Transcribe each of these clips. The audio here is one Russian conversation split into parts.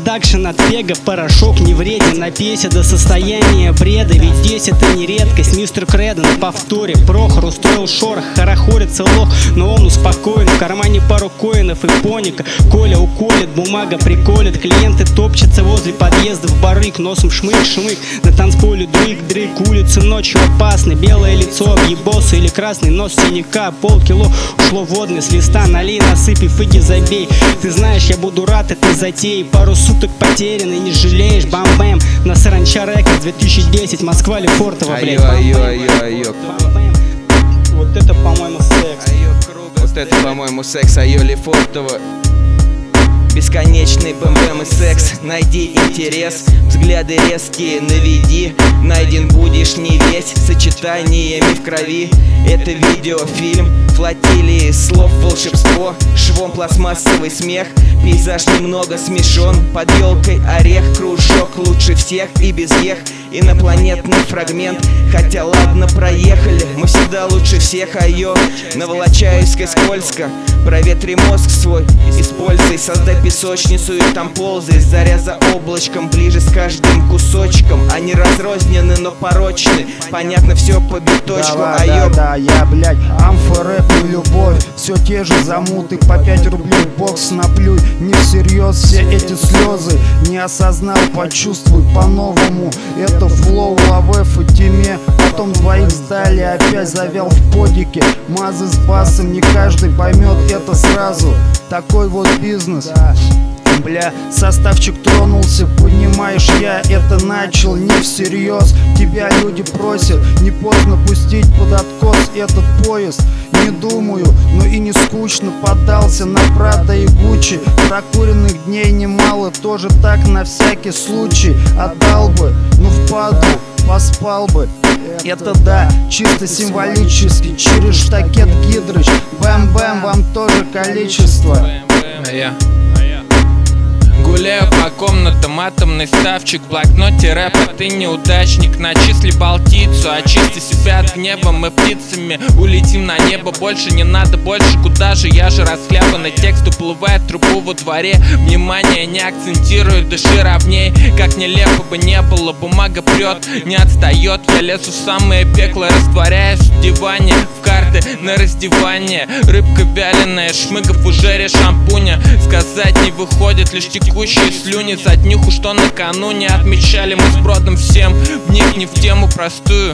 Продакшн от Вега, порошок не вреден. Напейся до состояния бреда, ведь здесь это не редкость. Мистер Кредо на повторе. Прохор устроил шорох, хорохорится лох, но он успокоен. В кармане пару коинов и поника. Коля уколет, бумага приколет. Клиенты топчутся возле подъездов барыг. Носом шмык-шмык, на танцполе дрык-дрык. Улицы ночью опасны, белое лицо объебоса или красный нос синяка. Полкило ушло водный с листа, налей, насыпь и фыги забей. Ты знаешь, я буду рад этой затеи. Пару суток потерян и не жалеешь. Бам-бэм, на Саранча Рекордс 2010, Москва, Лефортово, блядь. Айо. Вот это, по-моему, секс. Вот это, по-моему, секс, айо, Лефортово. Бесконечный бэм-бэм и секс, найди интерес. Взгляды резкие наведи, найден будешь не весь. Сочетаниями в крови, это видеофильм. Флотилии слов волшебство, швом пластмассовый смех. Пейзаж немного смешон, под елкой орех. Кружок лучше всех и без ех. Инопланетный фрагмент, хотя ладно, проехали. Мы всегда лучше всех, айо. На Волочаевской скользко, проветри мозг свой, используй, создай песочницу и там ползай. Заря за облачком, ближе с каждым кусочком. Они разрознены, но порочны, понятно все по биточку, айо. Да, я, блядь, амфорэп и любовь. Все те же замуты, по 5 рублей в бокс наплюй. Не всерьез все эти слезы, не осознал, почувствуй по-новому. Это флоу, лавэф и Тиме. Потом двоих сдали, опять завял в подике. Мазы с басом, не каждый поймет это сразу. Такой вот бизнес. Бля, составчик тронулся, понимаешь, я это начал не всерьез. Тебя люди просят, не поздно пустить под откос этот поезд. Не думаю, но и не скучно, поддался на Прада и Гуччи. Прокуренных дней немало, тоже так на всякий случай. Отдал бы, ну впаду, поспал бы. Это да, чисто символически, через штакет Гидрыч. Бэм-бэм, вам тоже количество. Гуляю по комнатам, атомный ставчик. В блокноте рэпа ты неудачник. Начисли балтийцу, очисти себя от гнева. Мы птицами улетим на небо. Больше не надо, больше куда же? Я же расхлябанный текст, уплывает трубу во дворе. Внимание не акцентирует, дыши ровней. Как нелепо бы не было, бумага прет, не отстает. Я лезу в самое пекло, растворяюсь в диване. В карты на раздевание. Рыбка вяленая, шмыгав в ужере шампуня. Сказать не выходит, лишь текущие слюни. За днюху, что накануне отмечали мы с бродом всем. Вникни в тему простую.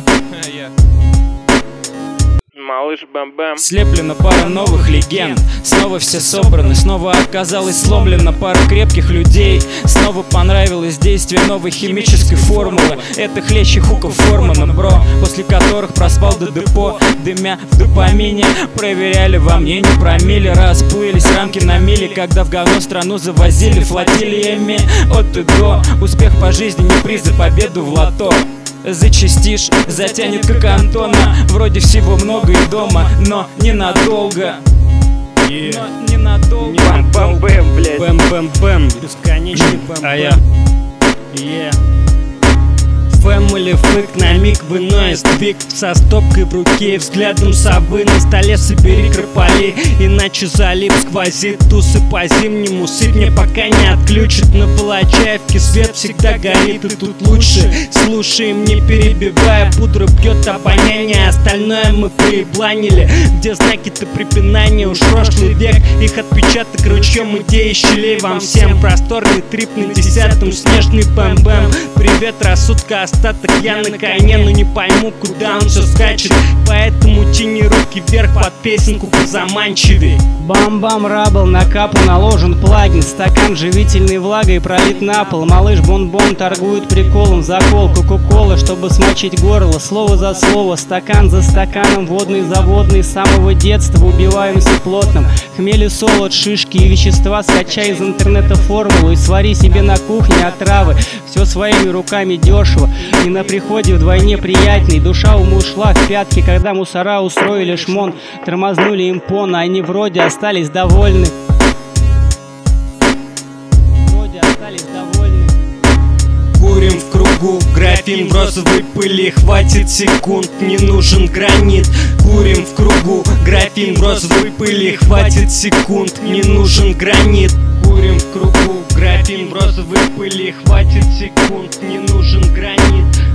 Малыш Бэм-бэм. Слеплена пара новых легенд. Снова все собраны, снова оказалась сломлена пара крепких людей. Снова понравилось действие новой химической формулы. Это хлещи хуков Формана, бро, после которых проспал до депо. Дымя в допамине, проверяли во мне, не промили. Расплылись рамки на мили, когда в говно страну завозили флотилиями от и до. Успех по жизни не приз за победу в лото. Зачастишь, затянет как Антона. Вроде всего много и дома, но ненадолго. Но ненадолго. Бэм-бэм, блядь. Бэм-бэм-бэм. Бесконечный бэм-бэм. Фэмили фык на миг выносит твик со стопкой в руке и взглядом совы. На столе собери крополи, иначе залип сквозит. Тусы по зимнему сыпь мне пока не отключит. На Волочаевке свет всегда горит, и тут лучше слушаем, не перебивая. Пудра бьет обоняние, остальное мы прибланили. Где знаки-то препинания, уж прошлый век. Их отпечаток ручьем идеи щелей. Вам всем просторный трип на 10-м, снежный бэм-бэм. Привет, рассудка, остаток я на коне, но не пойму, куда он все скачет. Поэтому тяни руки вверх под песенку позаманчивей. Бам-бам, рабл, на капу наложен плагин. Стакан живительной влагой пролит на пол. Малыш Бон-Бон торгует приколом. Закол Кока-Колы, чтобы смочить горло. Слово за слово, стакан за стаканом. Водный за водный, с самого детства убиваемся плотным. Хмель и солод, шишки и вещества. Скачай из интернета формулу и свари себе на кухне отравы. Все своими руками дешево и на приходе вдвойне приятней. Душа уму ушла в пятки, когда мусора устроили шмон. Тормознули им пона, они вроде остались довольны. Курим в кругу, графин в розовой пыли. Хватит секунд, не нужен гранит. Курим в кругу, графин в розовой пыли. Хватит секунд, не нужен гранит. Курим в кругу, графин Спим в розовой пыли, хватит секунд, не нужен гранит.